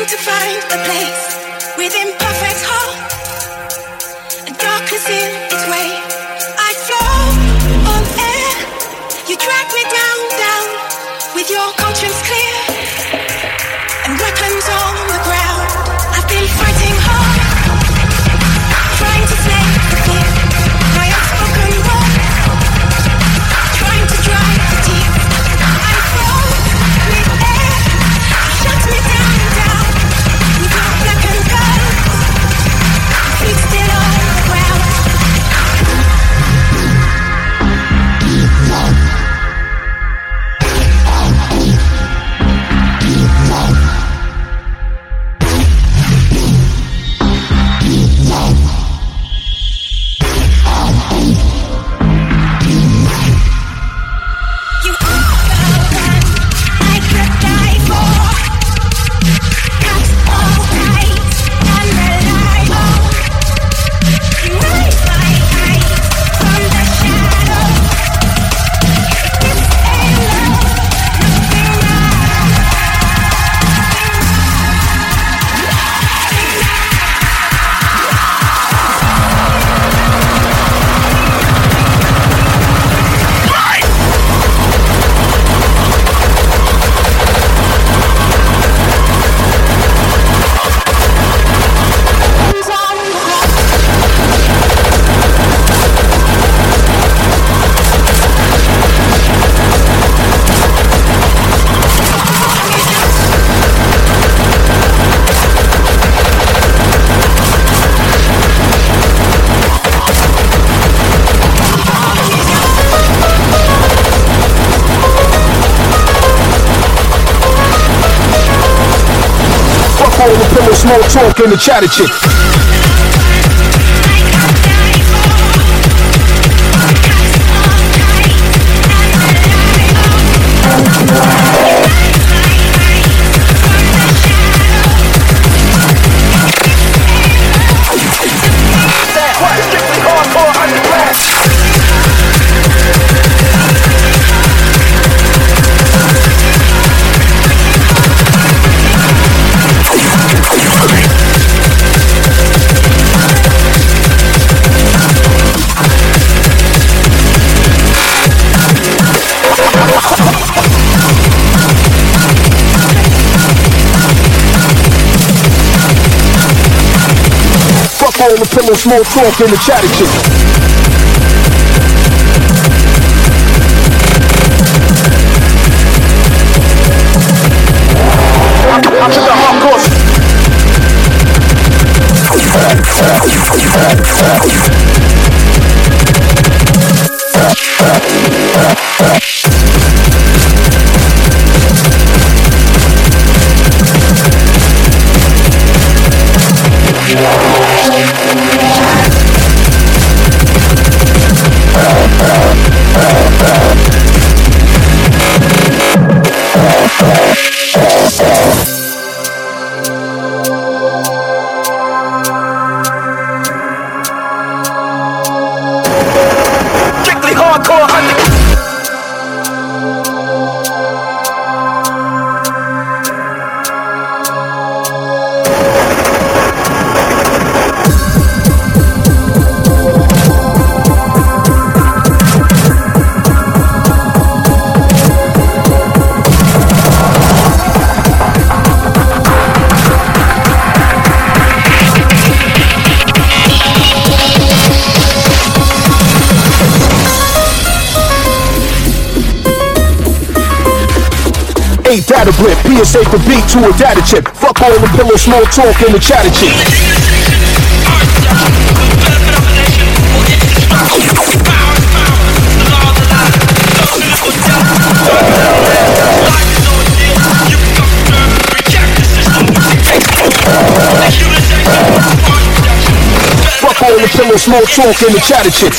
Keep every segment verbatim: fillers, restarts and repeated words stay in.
to find a place within perfect heart, and darkness in its way. I float on air, you drag me down, down, with your conscience clear, and weapons on the ground. I've been fighting hard, trying to slay the fear, my unspoken word, trying to dry the tears. I float with air, you shut me down, down, with your blackened curves, feet still on the ground. Small talk in the chatter chick. All the pillow, small talk in the chatter chick. I'm to the hardcore. Eight data blip, P S A for beat to a data chip. Fuck all the pillow, small talk in the chatter chick. Fuck all the pillow, small talk in the chatter chick.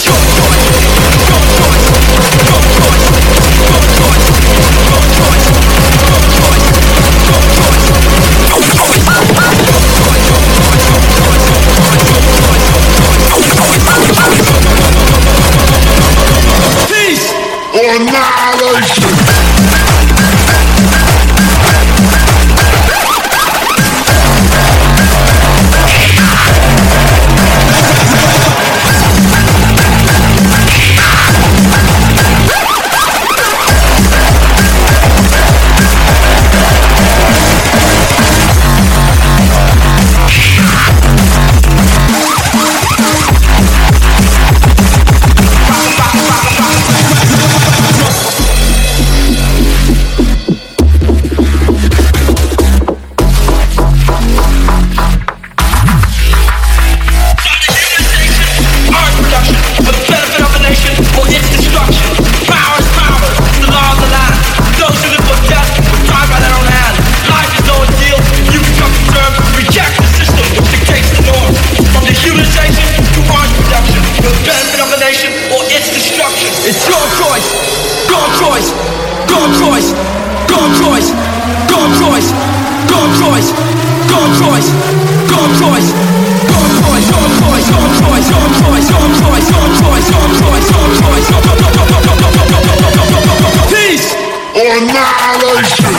Annihilation! God choice, God choice, God choice, God choice, God choice, God choice, God choice, God choice, God choice, God choice, God choice, God choice, God choice, God choice. Peace or annihilation.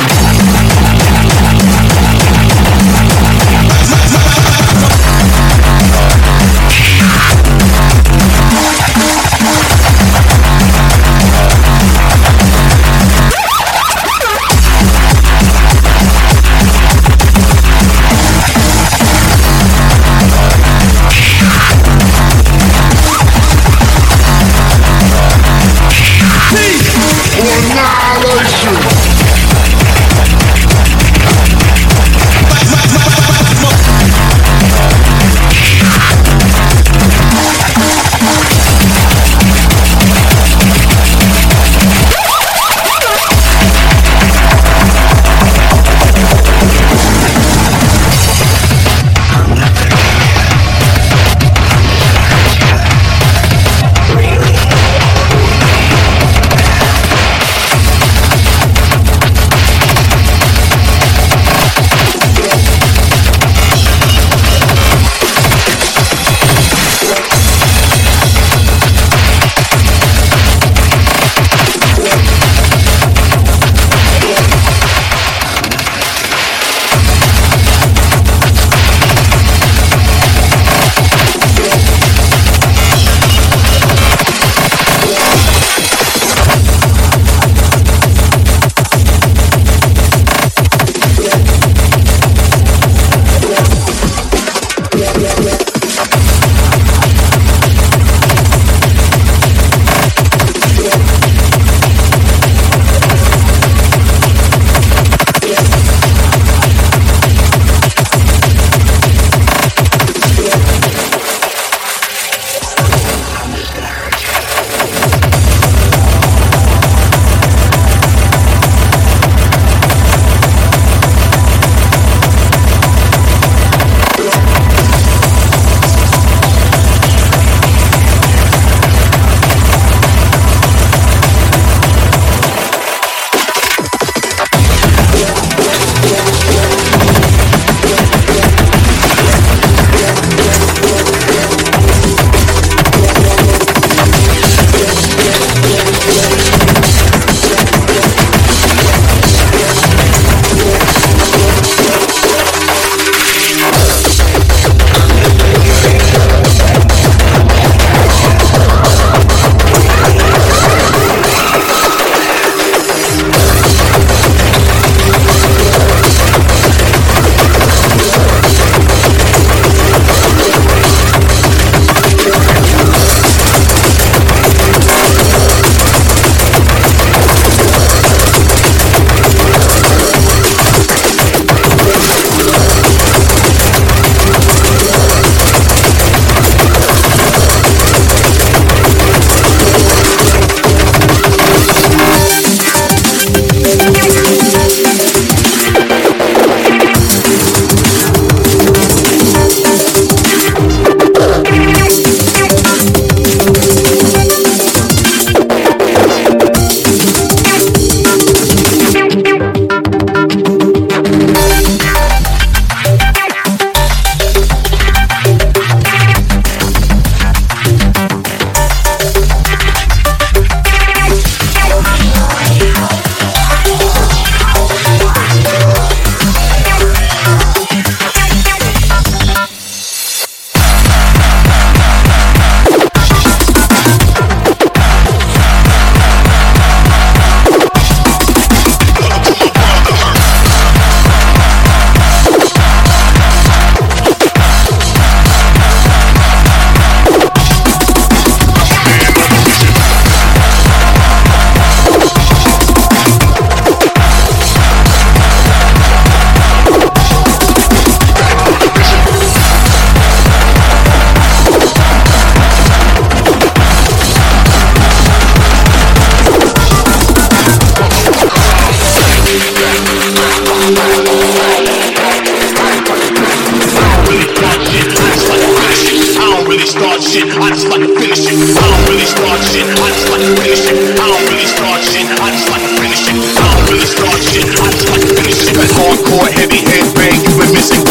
hardcore, heavy headbang, you've been missing.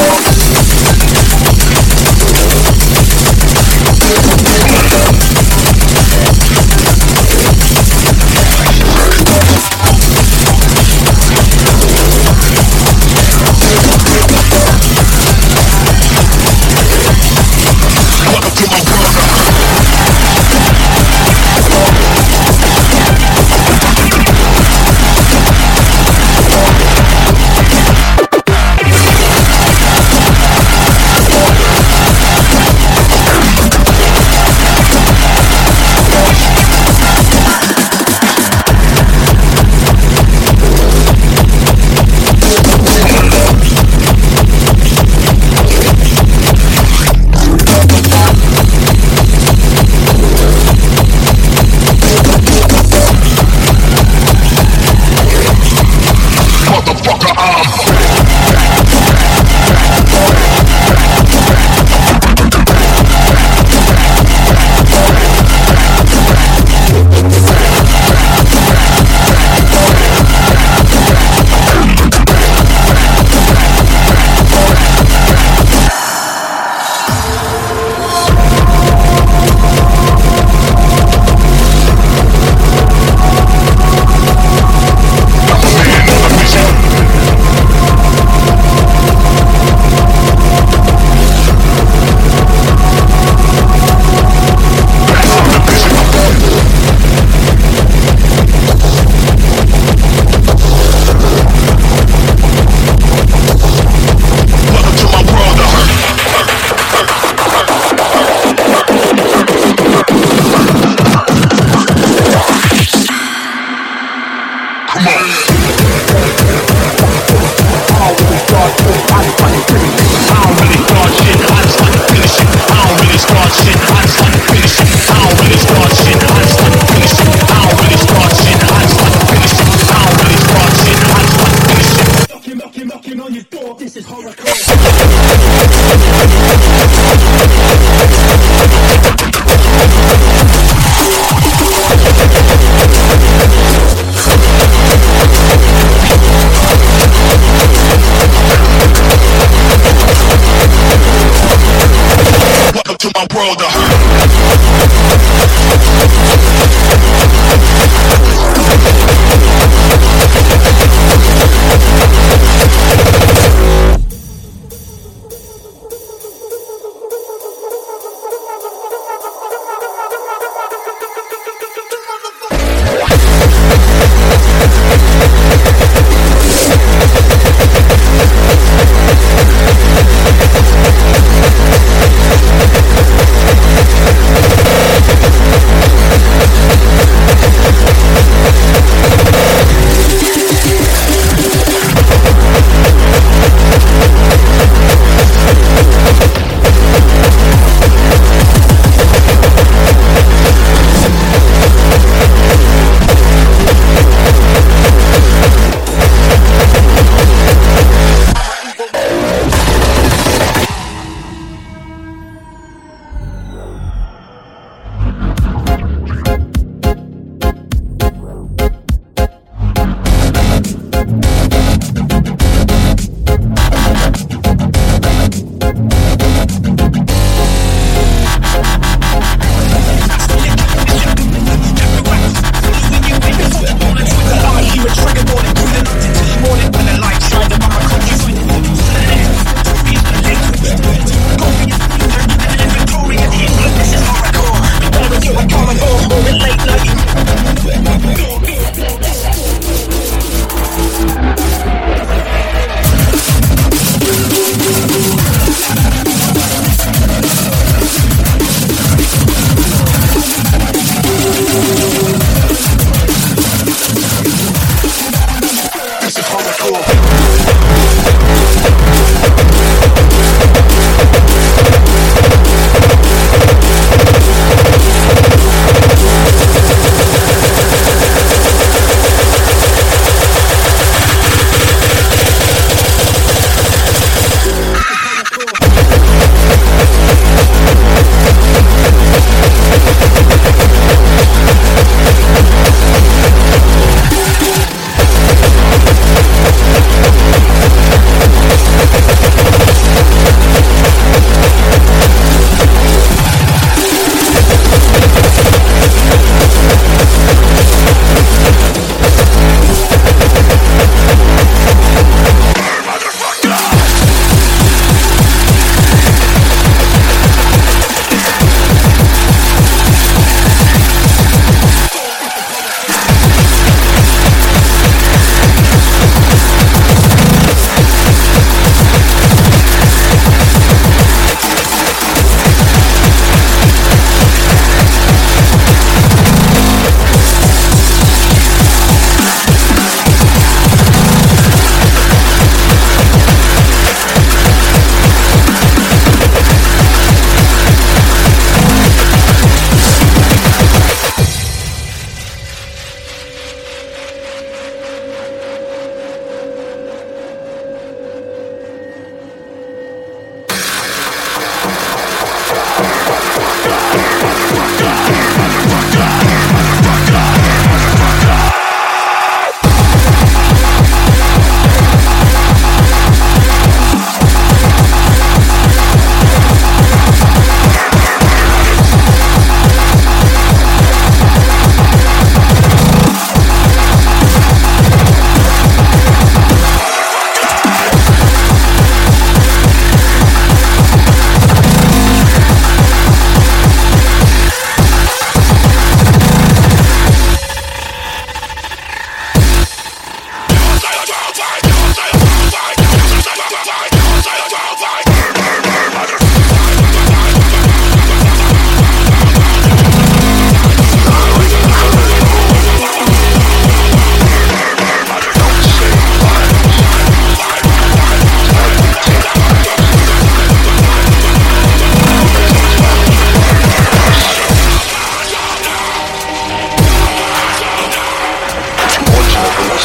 To my world of hurt.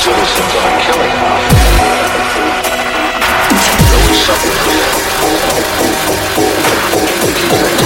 citizens are killing enough. There was something here. Keep things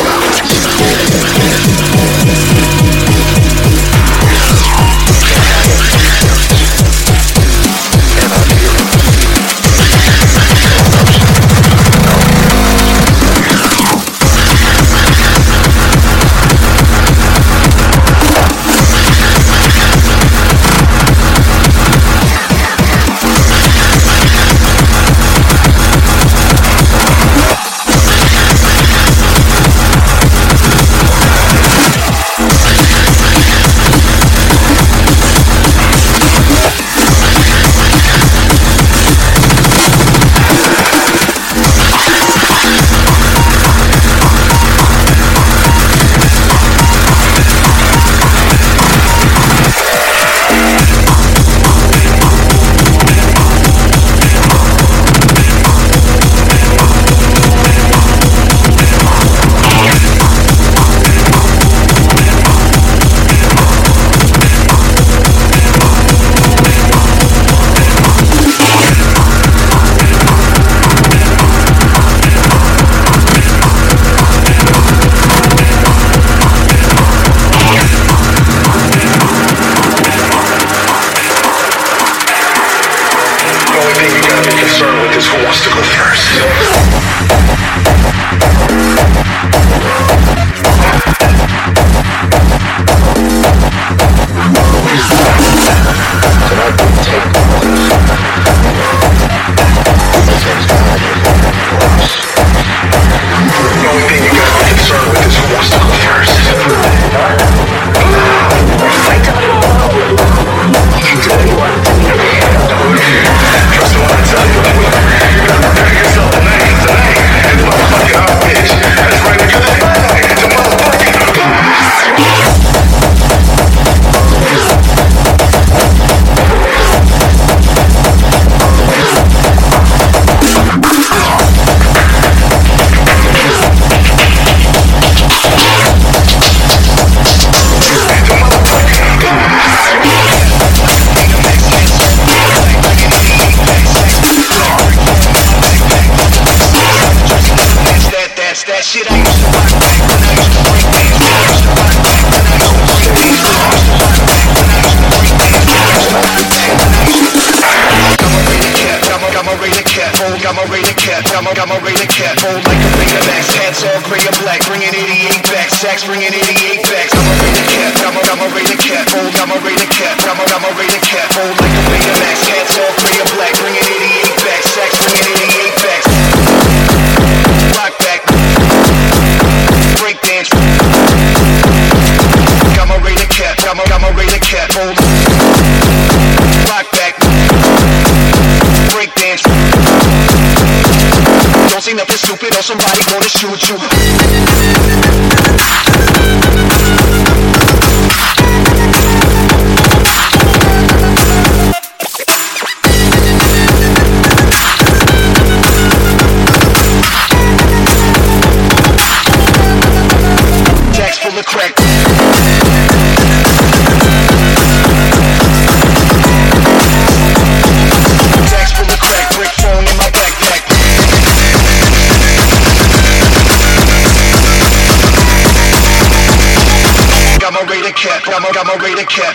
somebody gonna shoot you. Jacks full of crack. Jacks full of crack, brick phone in my backpack. Got my radar cap, got my, got my radar cap,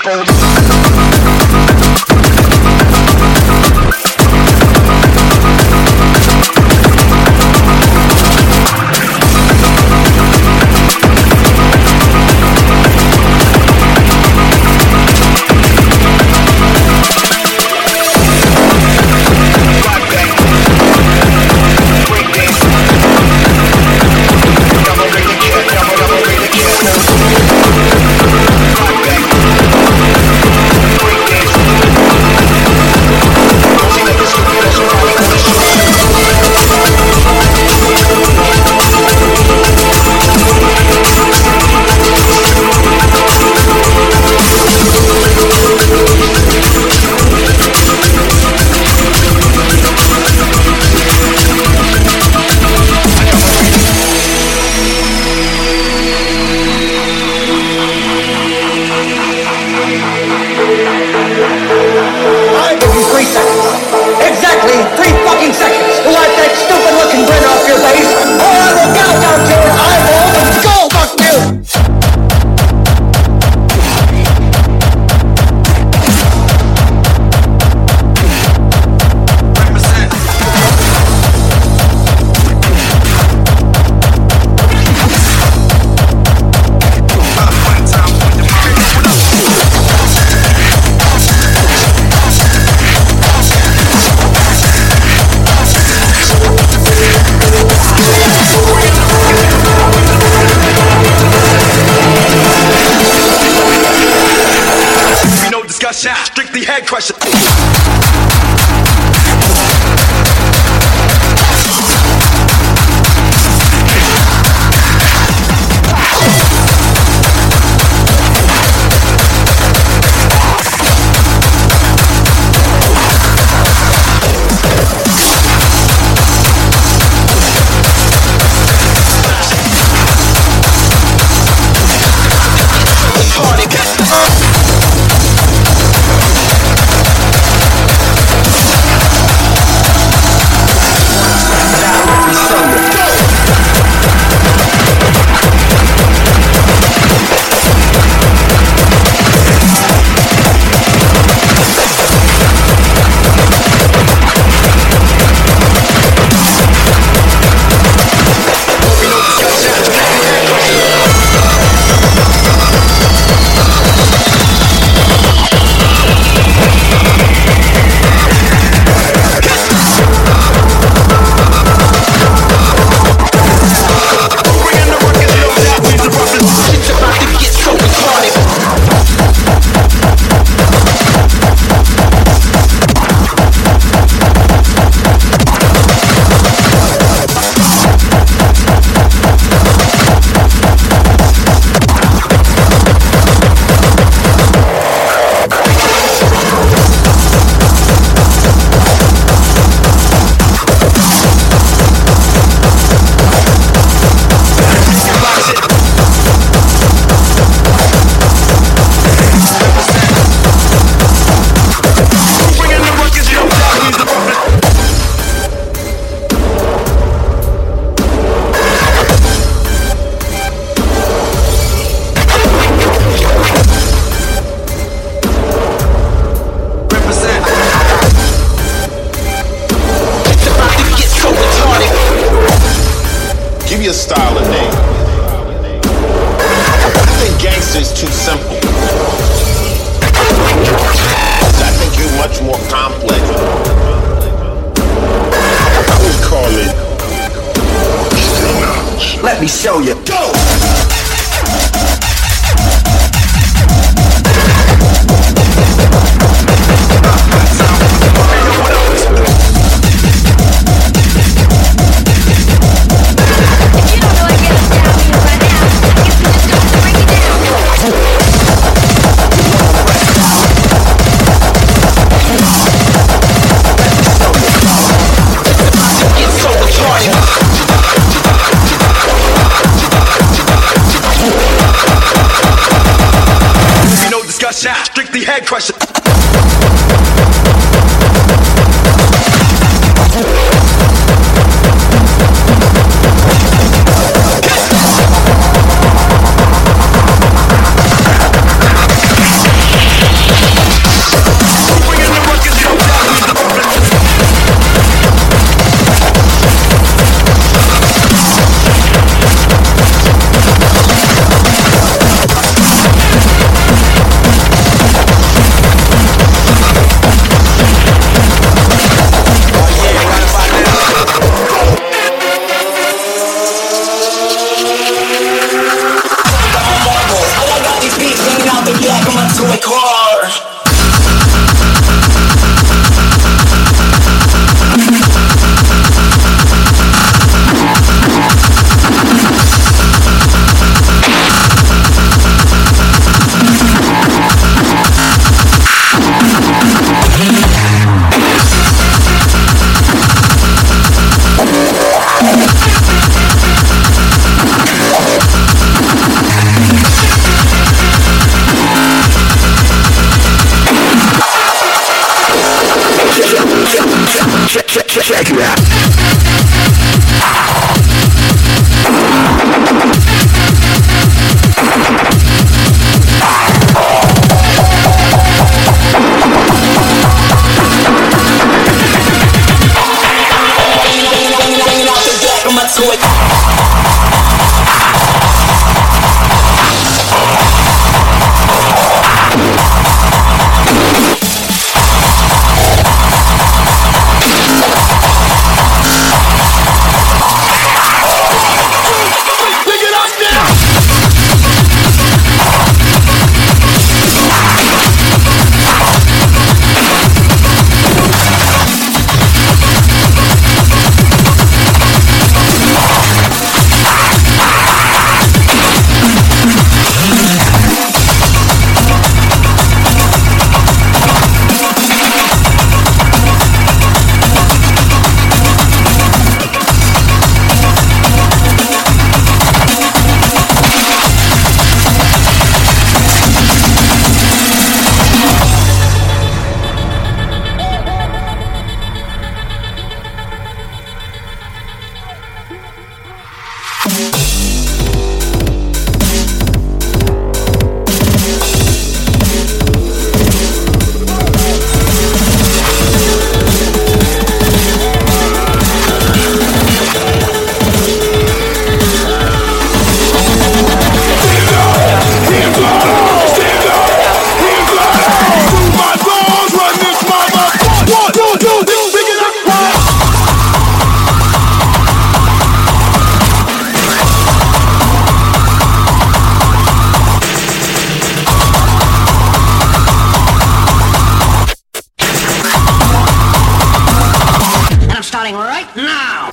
me show you. Go! Strictly head crusher. Check it out. Starting right now.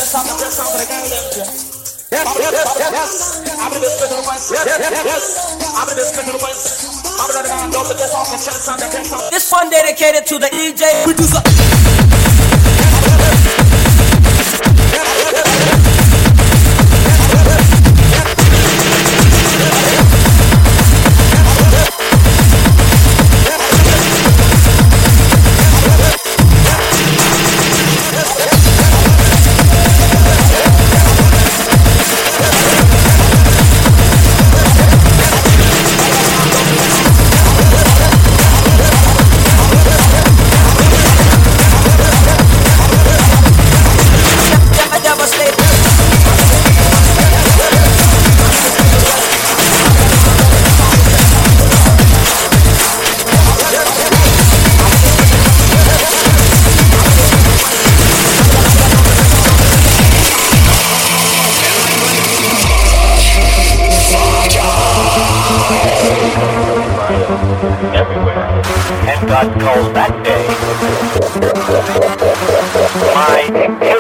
best song, the best song for the gang. Yes, yes, yes, yes. I'm the best special ones. Yes, yes, yes. I'm the best special ones. I'm the man. Don't forget song, the best song, the best song. This one dedicated to the D J producer. God calls that day my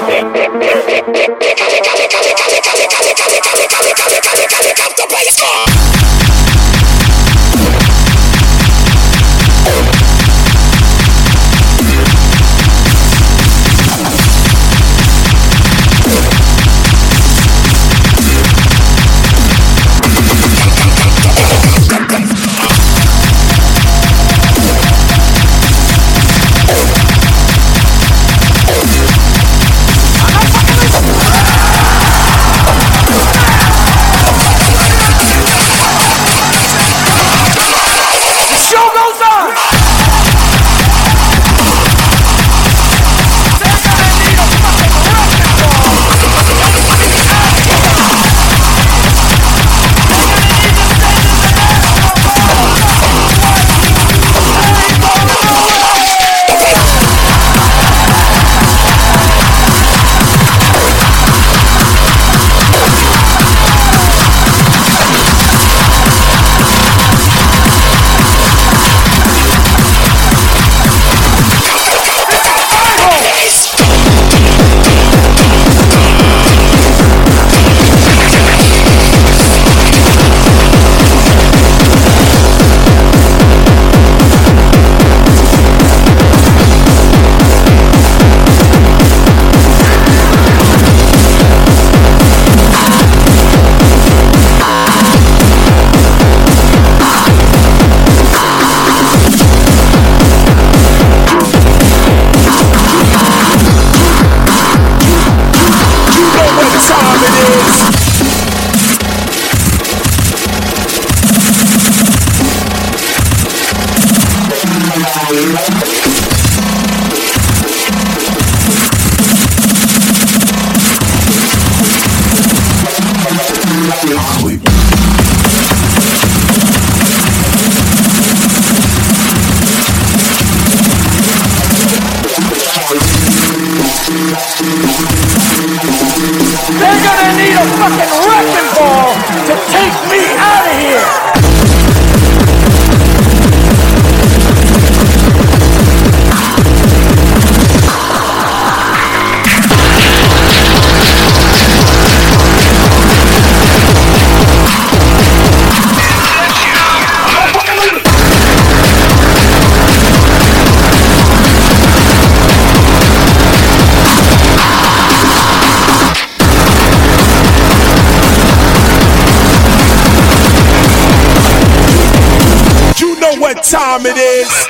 what time it is.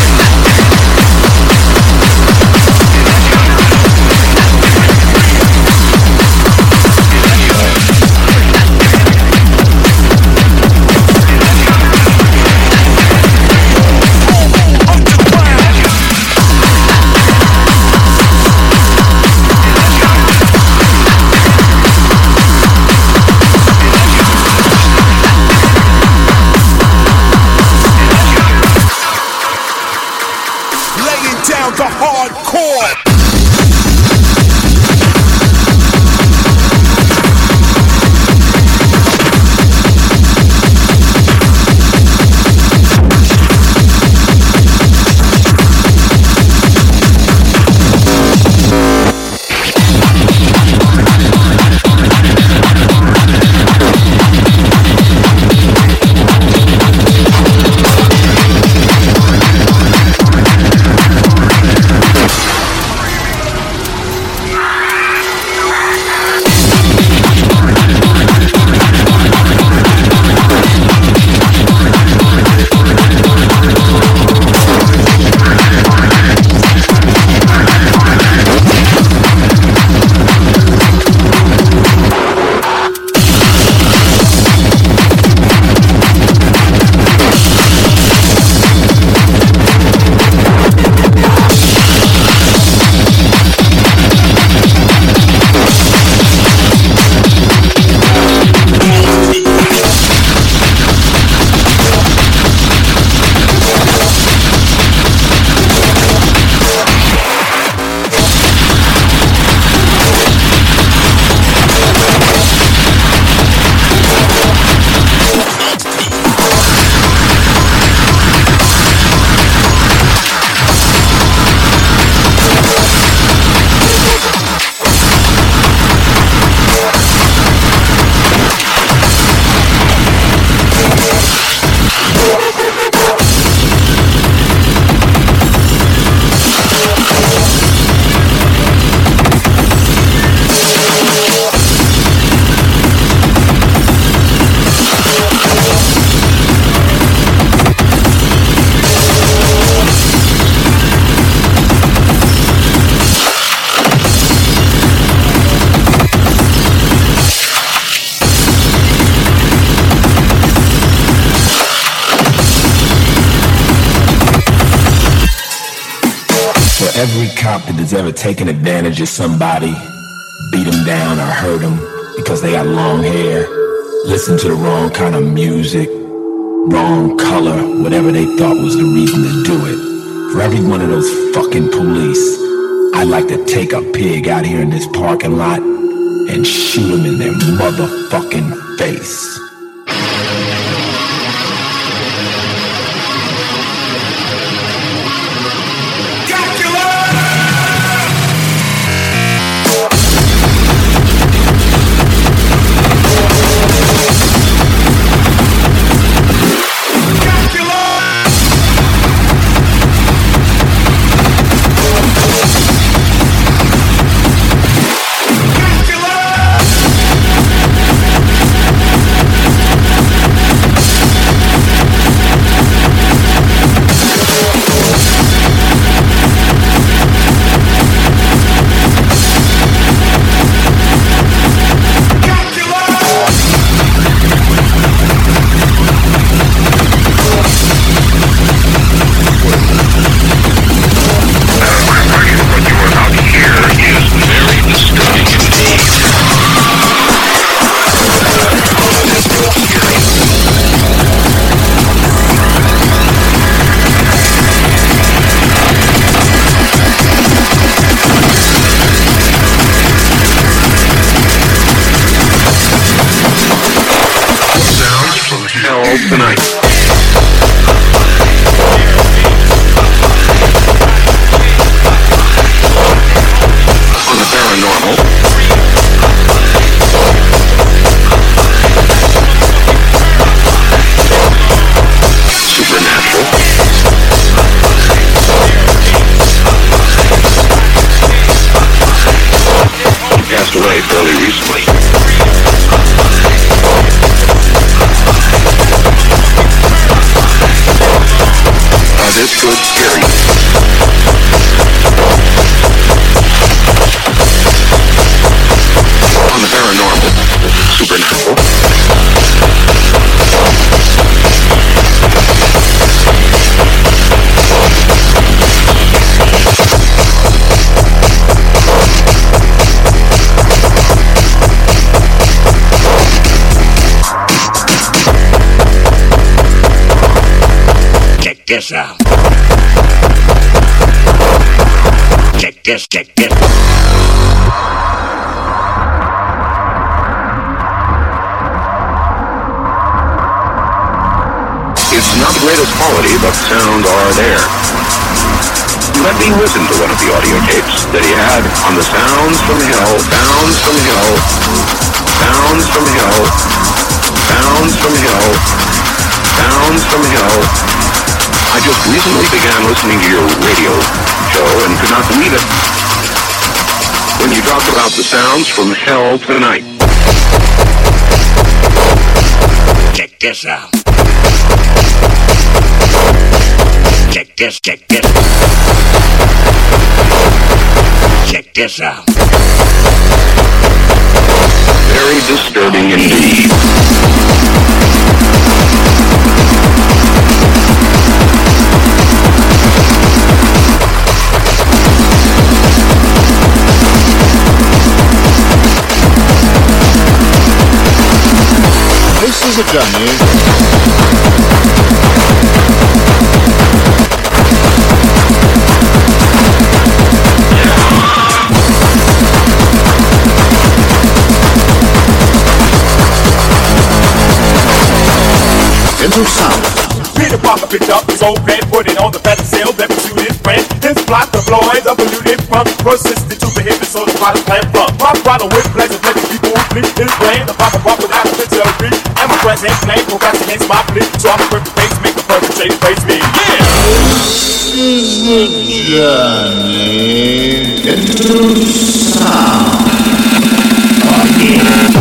Down to hardcore. For every cop that has ever taken advantage of somebody, beat them down or hurt them because they got long hair, listened to the wrong kind of music, wrong color, whatever they thought was the reason to do it. For every one of those fucking police, I'd like to take a pig out here in this parking lot and shoot them in their motherfucking face. Tonight. On the paranormal. Supernatural. He passed away fairly recently. This good scary. On the paranormal, supernatural. Check this out. Check this, check this. It's not the greatest quality, but sound are there. Let me listen to one of the audio tapes that he had on the sounds from hell, sounds from hell, sounds from hell, sounds from hell, sounds from hell. I just recently began listening to your radio show and could not believe it when you talked about the sounds from hell tonight. Check this out. Check this, check this. Check this out. Very disturbing indeed. This is a journey. Into sound. Peter Parker picked up his old pen, put it on the feather sail, then pursued his friend. His plot deployed, unpolluted from persistent to the hip, so the plot is planned from. Pop bottle with pleasure, letting people flee his brain. The pop pop without a picture of me. And my present flame procrastinates my plea. So I'm a perfect face, make the perpetrator face me. Yeah! This is a journey into sound. Oh yeah.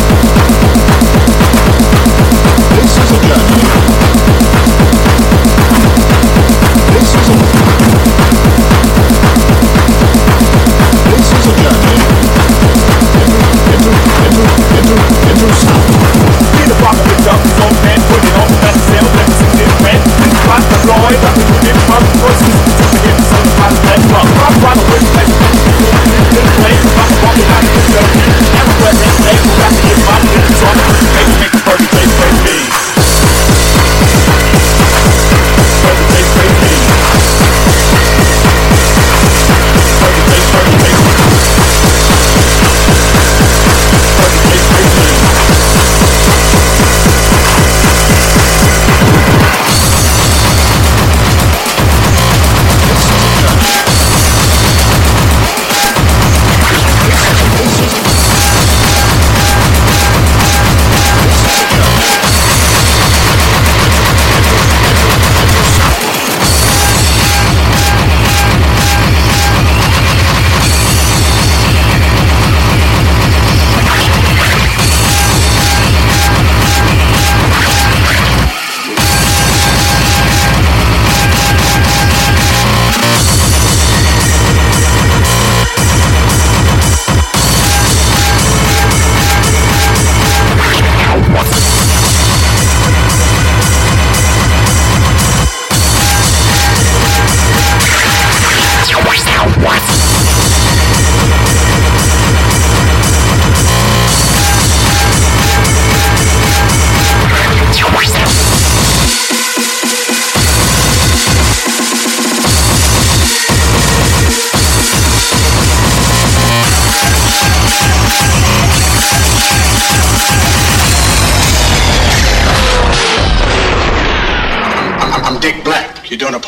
This is a journey. This is a This is a journey into, into, into, into sound. Peter Parker picked up his old pen, put it on the feather sail, then pursued his friend. His plot deployed, unpolluted from persistent to the hip, so the plot is planned from.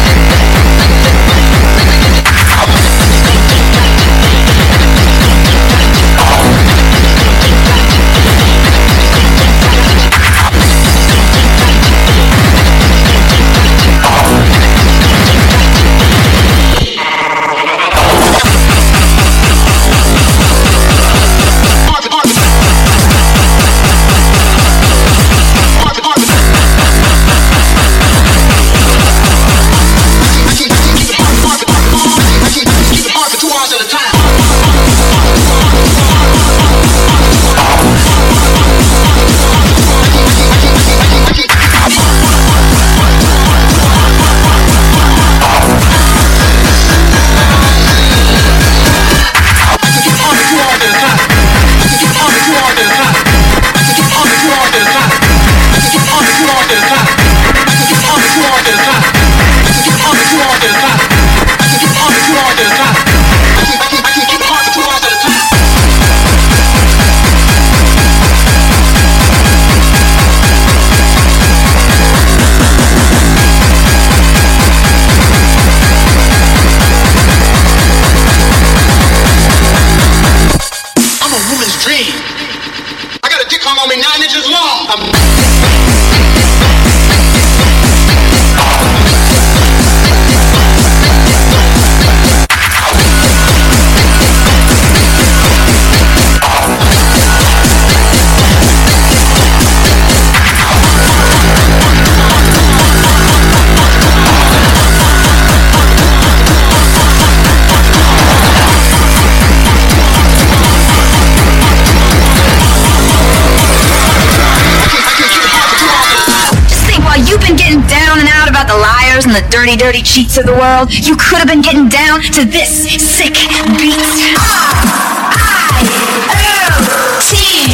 And the dirty, dirty cheats of the world, you could have been getting down to this sick beat. R I O T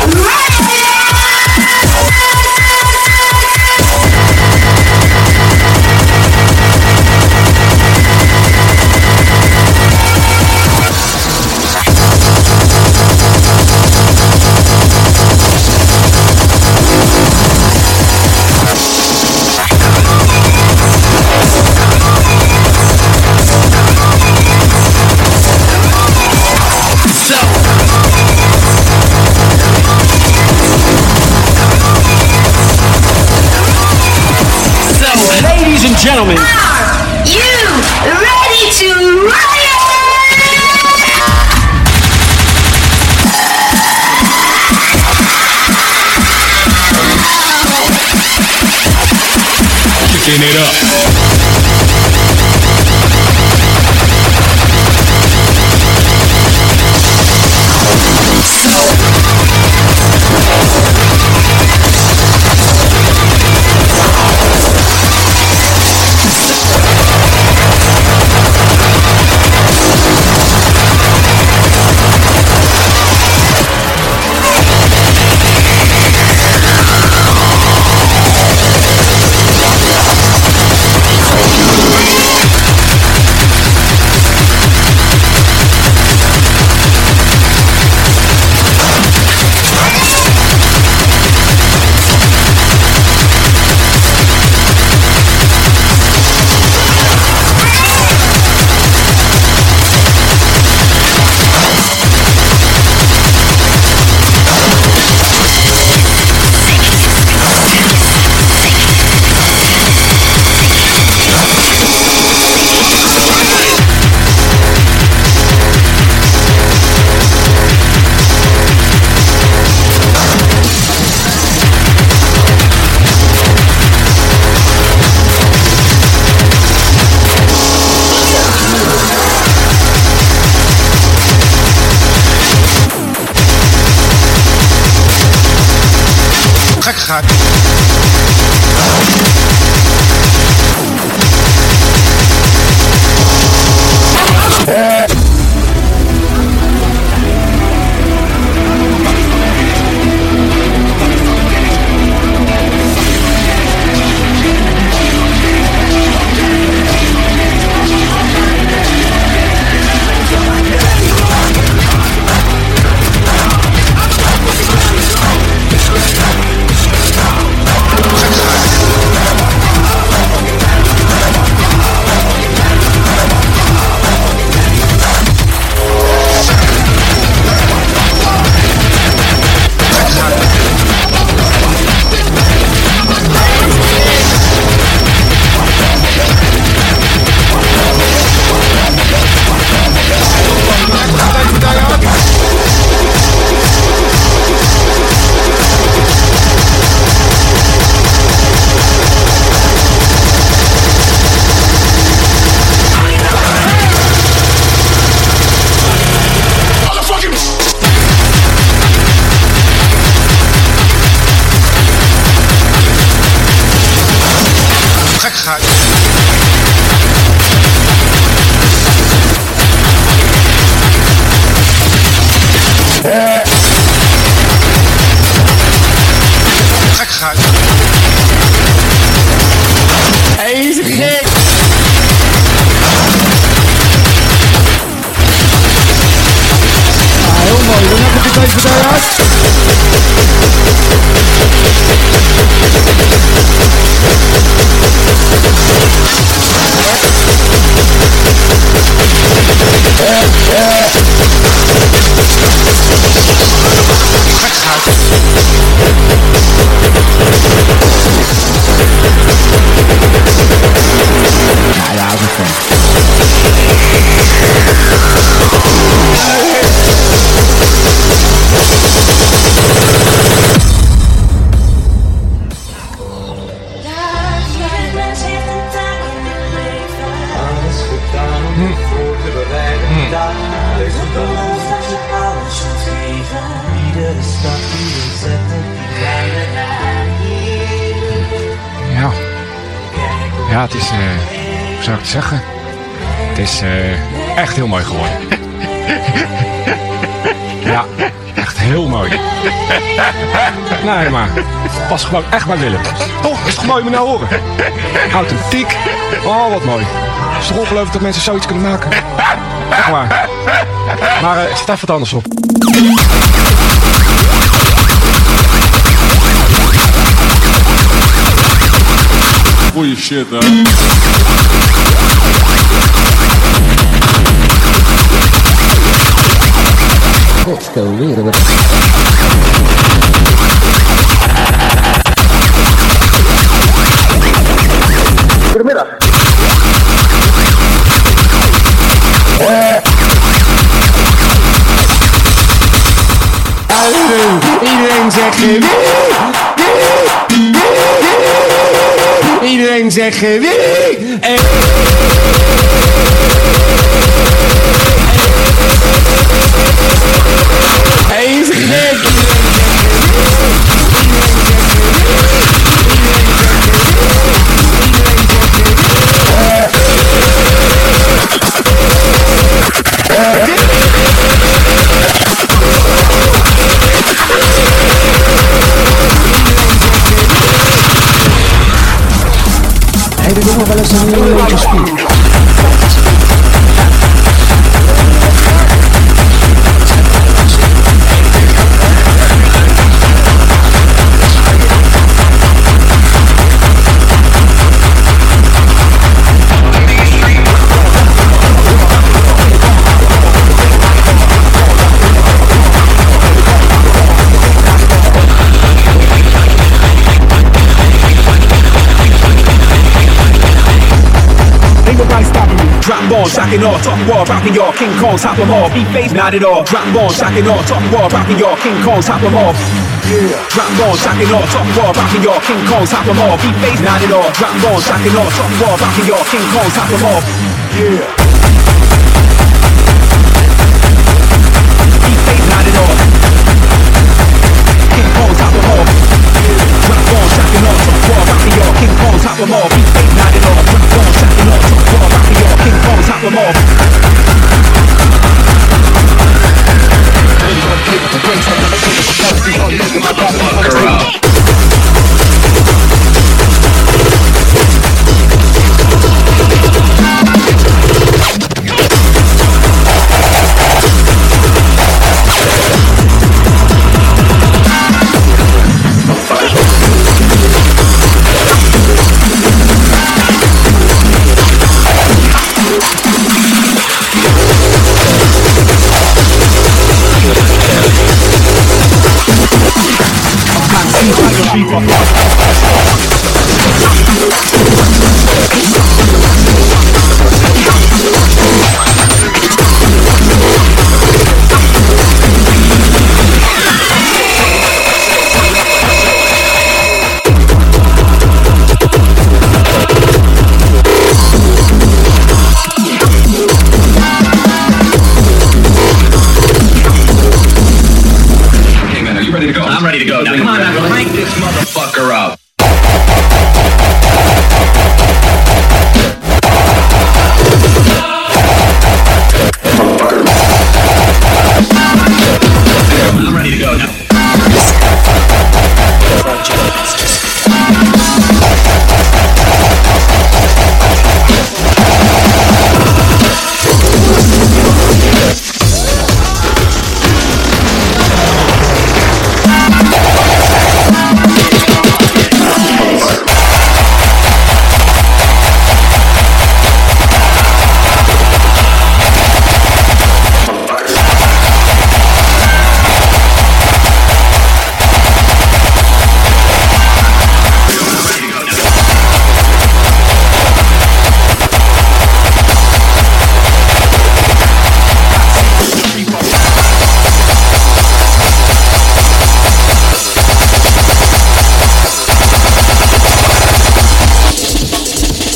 Gentlemen, are you ready to riot? Kicking it up. Ja. Ja, het is, uh, hoe zou ik het zeggen? Het is uh, echt heel mooi geworden. Ja, echt heel mooi. Nee, maar het past gewoon echt bij Willem. Toch? Is het toch mooi om nou horen? Authentiek. Oh, wat mooi. Het is toch ongelooflijk dat mensen zoiets kunnen maken. Echt waar. Maar uh, ik zet even wat anders op. Goeie shit, hè? Let's go weer wat. Goedemiddag. Iedereen zegt wie, wie, wie. Iedereen zegt wie. En... Hij is gek. Hij doet nog wel eens een nieuwe beetje spier. Drop bomb, shocking off, top wall, rocking y'all, King Kong, top them off, beat face, not at all. Drop bomb, shocking off, top wall, rocking y'all, King Kong, top them off. Yeah. Drop bomb, shocking off, top wall, rocking y'all, King Kong, top them off, beat face, not at all. Drop bomb, shocking off, top wall, rocking y'all, King Kong, top them off. Yeah. Beat face, not at all. King Kong, top them off. Drop bomb, shocking off, top wall, rocking y'all, King Kong, top them off, beat face, not at all. Drop bomb, shocking off, top wall, rocking y'all, King Kong, top them off. Fucker up. I'm ready to go. Now come on, now crank this motherfucker up. I'm ready to go now.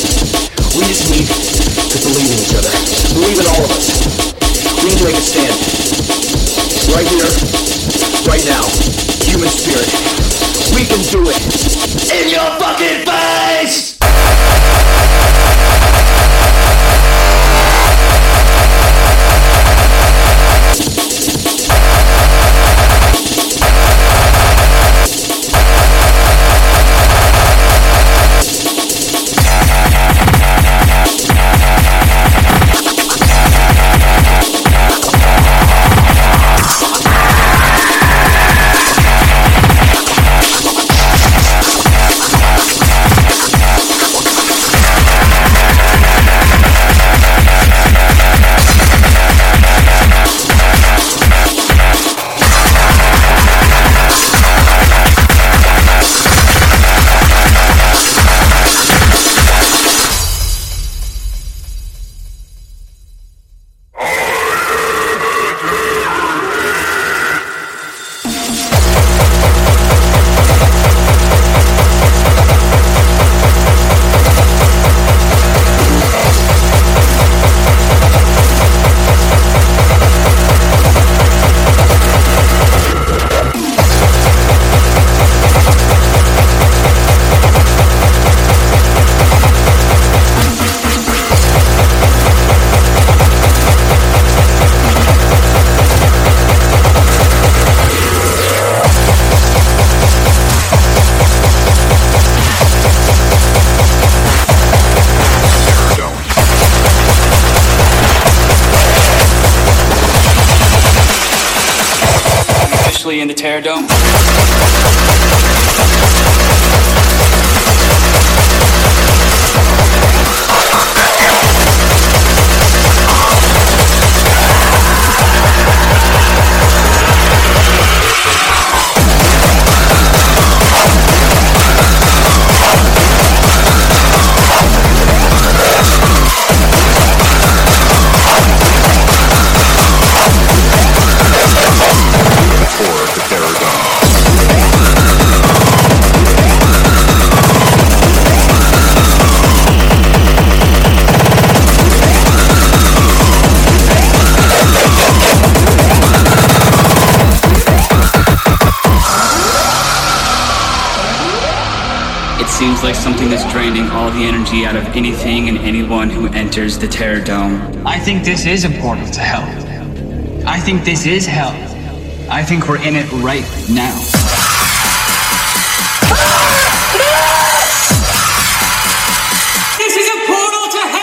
We just need to believe in each other. Believe in all of us. We need to make a stand. especially in the Terror Dome. Seems like something that's draining all the energy out of anything and anyone who enters the Terror Dome. I think this is a portal to hell. I think this is hell. I think we're in it right now. This is a portal to hell!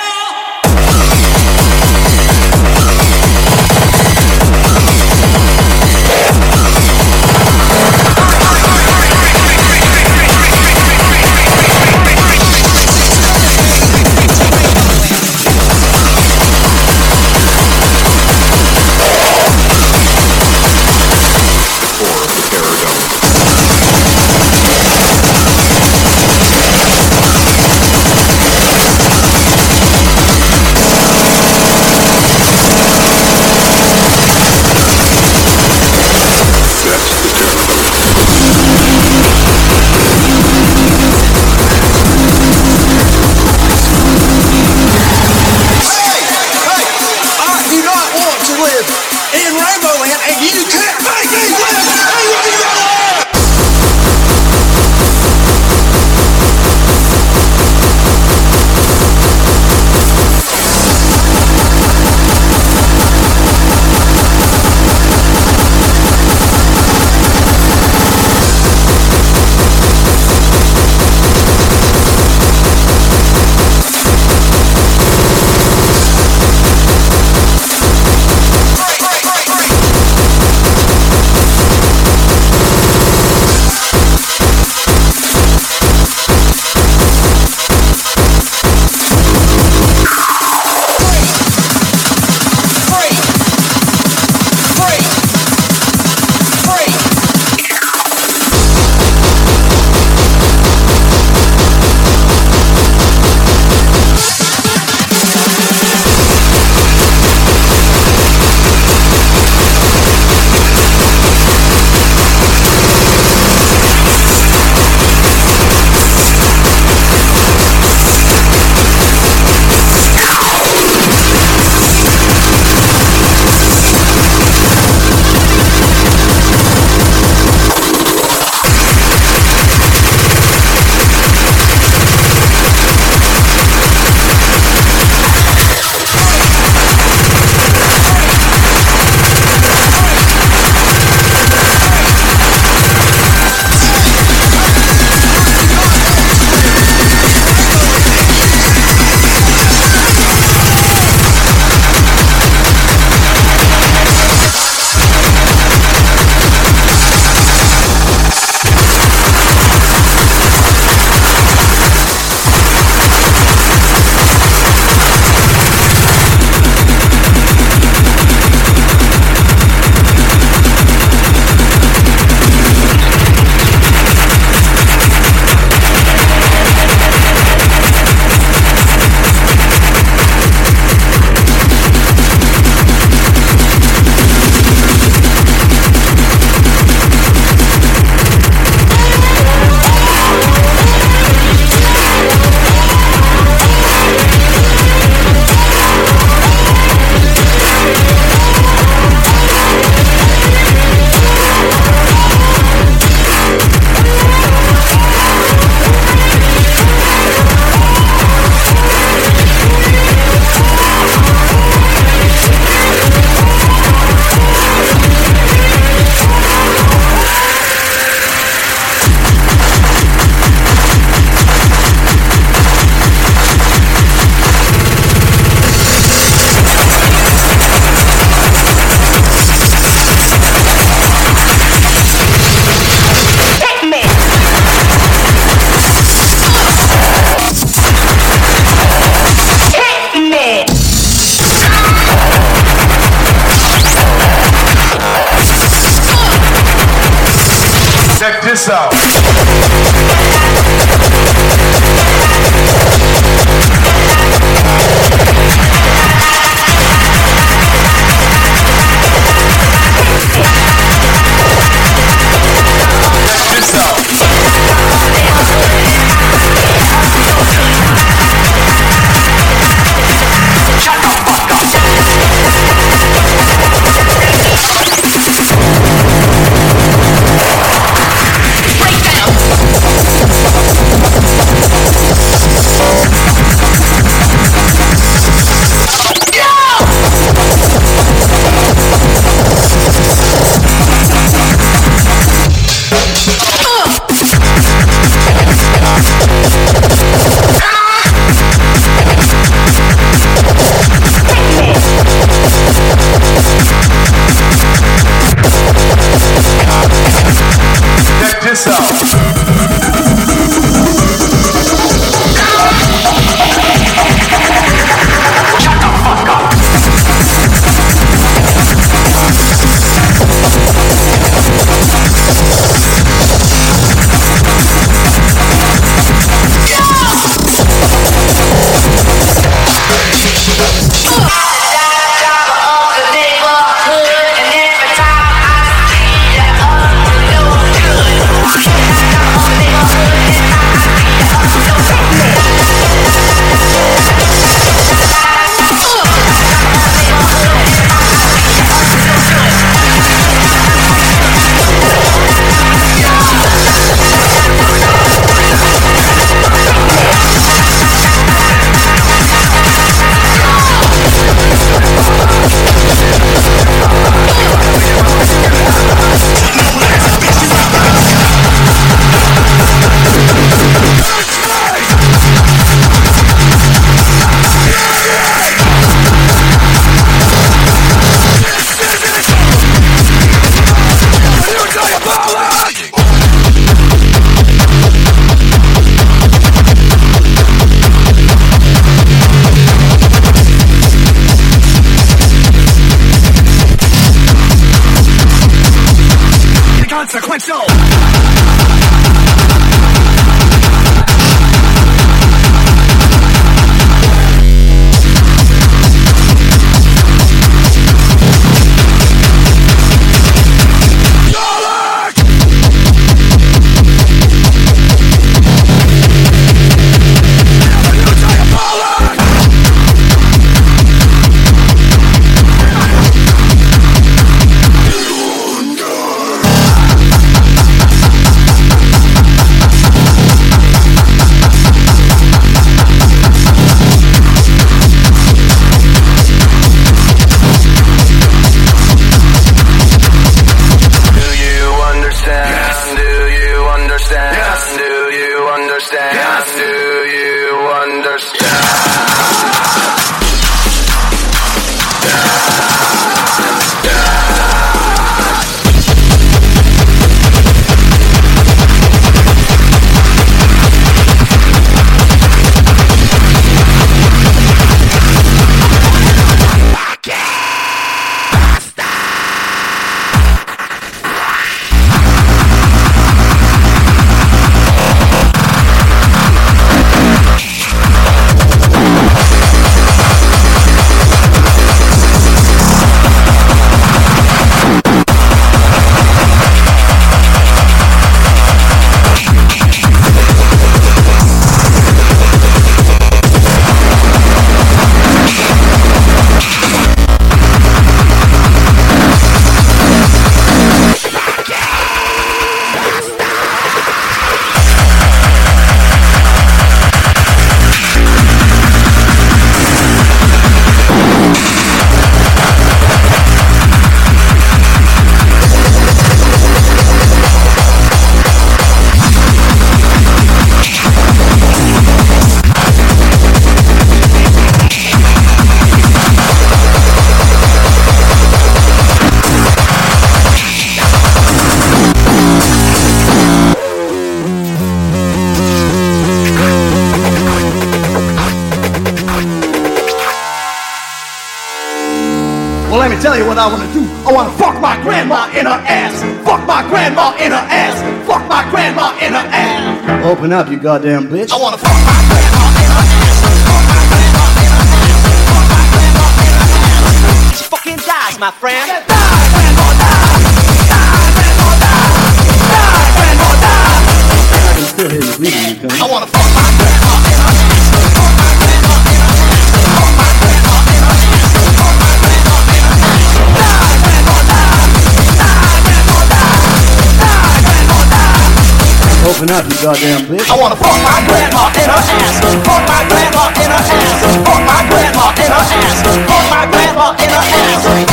so. Consequential. tell you what I wanna do. I wanna fuck my grandma in her ass. Fuck my grandma in her ass. Fuck my grandma in her ass. Open up, you goddamn bitch. I wanna fuck my grandma in her ass. Fuck my grandma in her ass. Fuck my grandma in her ass. She fucking dies, my friend. Die, grandma, die. Die, grandma, die. Die, grandma, die. I can still hear you breathing, you come. I wanna fuck my grandma in her ass. Fuck my grandma in her ass. Fuck my grandma in her ass. Fuck my grandma in her ass. Die, grandma, die. Die, grandma, die. Die, grandma, die. Open up, you goddamn bitch. I wanna fuck my grandma in her ass. Fuck my grandma in her ass. Fuck my grandma in her ass. Fuck my grandma in her ass.